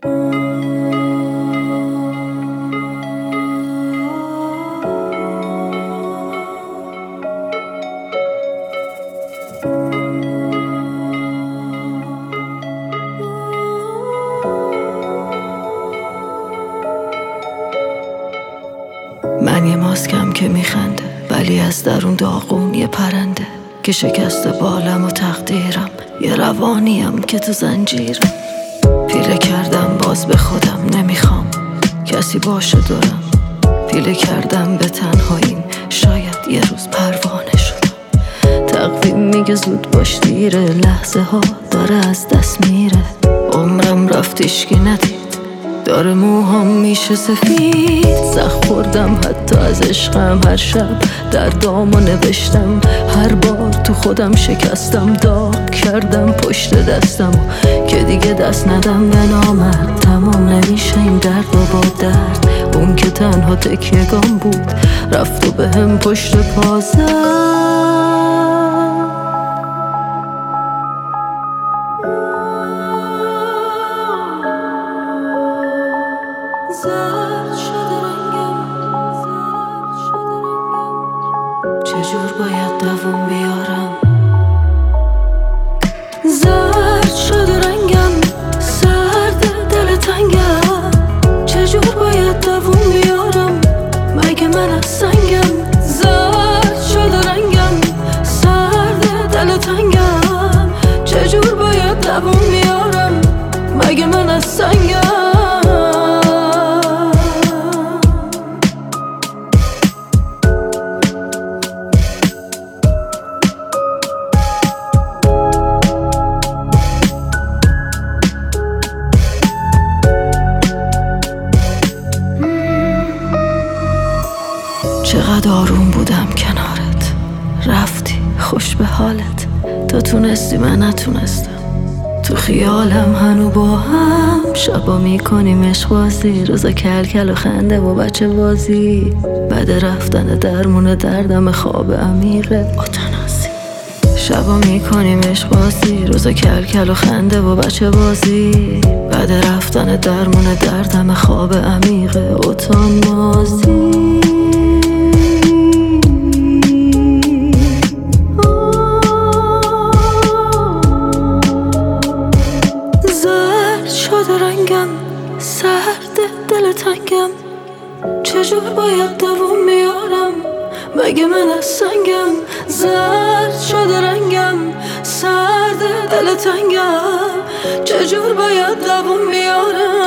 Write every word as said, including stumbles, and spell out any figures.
من یه ماسکم که میخنده، ولی از درون داغون یه پرنده که شکسته بالم و تقدیرم. یه روانیم که تو زنجیرم. پیله کردم باز به خودم، نمیخوام کسی باشه دورم. پیله کردم به تنهاییم، شاید یه روز پروانه شدم. تقویم میگه زود باش دیره، لحظه ها داره از دست میره. عمرم رفت هیچکی ندید، داره موهام میشه سفید. زخم خوردم حتی از عشقم، هر شب دردامو نوشتم. هر بار تو خودم شکستم، داغ کردم پشت دستم که دیگه دست ندم به نامرد. تمام نمیشه این درد و با درد، اون که تنها تکیه‌گام بود رفت و به هم پشت پا زد. زرد شده رنگم، زرد شده رنگم، چجور باید دوام بیارم. زرد شده رنگم، سرد دل تنگم، چجور باید دوام بیارم. مگه من از سنگم. زرد شده رنگم، سرد دل تنگم، چجور باید دوام بیارم. مگه من از سنگم. چقدر آروم بودم کنارت، رفتی خوش به حالت. تو تونستی من نتونستم، تو خیالم هنو با هم. شبا میکنیم عشق بازی، روزا کل کل و خنده و بچه بازی. بعد رفتن درمون دردم خواب عمیقه اتناسی. شبا میکنیم عشق بازی، روزا کل کل و خنده و بچه بازی. بعد رفتن درمون دردم خواب عمیقه اتناسی. رنگم سرد دل تنگم، چجور باید دوام بیارم. مگه من از سنگم. زرد شده رنگم، سرد دل تنگم، چجور باید دوام بیارم.